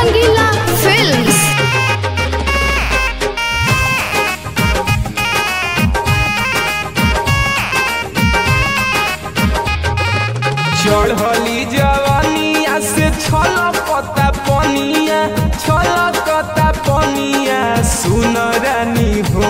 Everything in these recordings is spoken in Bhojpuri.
रंगीला फिल्म्स। चढ़ली जवानिया से छलकता पनिया, छलकता पनिया सुन रानी हो।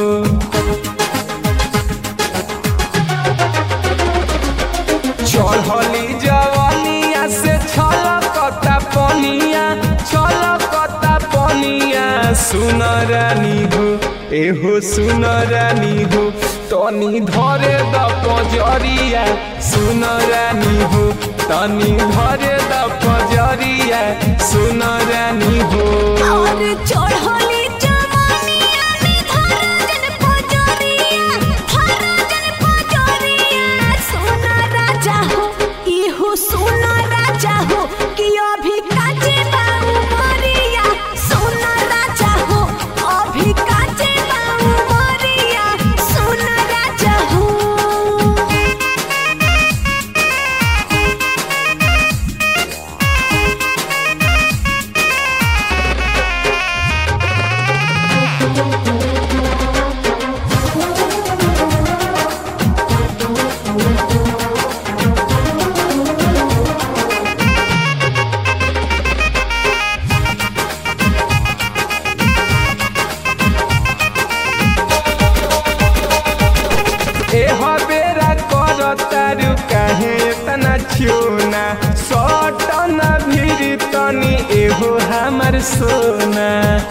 चढ़ली जवानिया से छलकता पनिया, छलकता पनिया सुन रानी हो। एहो सुन रानी हो, तनी धरे द पजरिया सुन रानी हो, तनी धरे द पजरिया सुन रानी हो। और चढ़ली जवानिया में धरजन पजरिया, धरजन पजरिया सोना राजा हो, इहो सोना राजा हो कि अभी काचे बाऊ मरिया सोना राजा हो, अभी काचे बाऊ मरिया सोना राजा हो। बेरा कर तारू काहे इतना छूना, सटन भीड़ तनी एहो हमर सोना।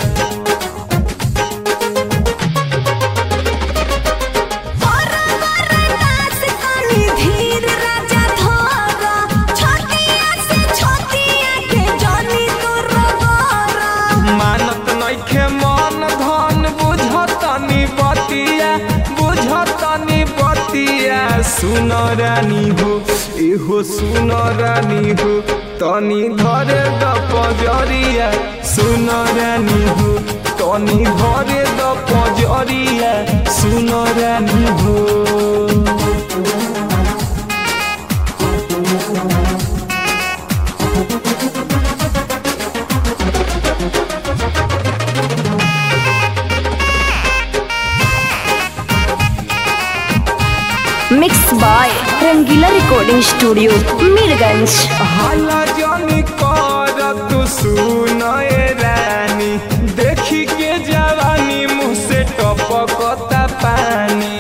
मानत नइखे मन धन बुझतनी बतिया, बुझतनी बतिया सुन रानी हो। एहो सुन रानी हो, तनी धरे द पजरिया सुन रानी हो, तनी धरे द पजरिया सुन रानी हो। Mix by Rangila recording studio Mirganj. हाला जानी कर तू सुन रानी, देखी के जवानी मुँह से टपकता पानी।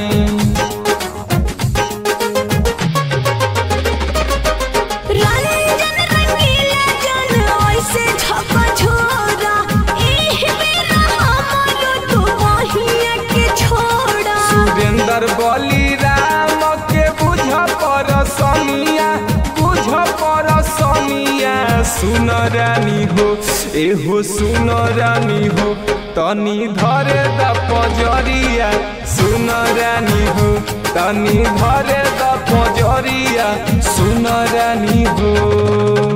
रंजन रंगीला जन ऐसे झकझोरा, एह बेरा हमरो तू बहिया के छोड़ा। सुरेंद्र बलिराम के बुझ परसनिया, बुझ परसनिया सुन रानी हो। एहो सुन रानी हो, तनी धरे द पजरिया सुन रानी हो, तनी धरे द पजरिया सुन रानी हो।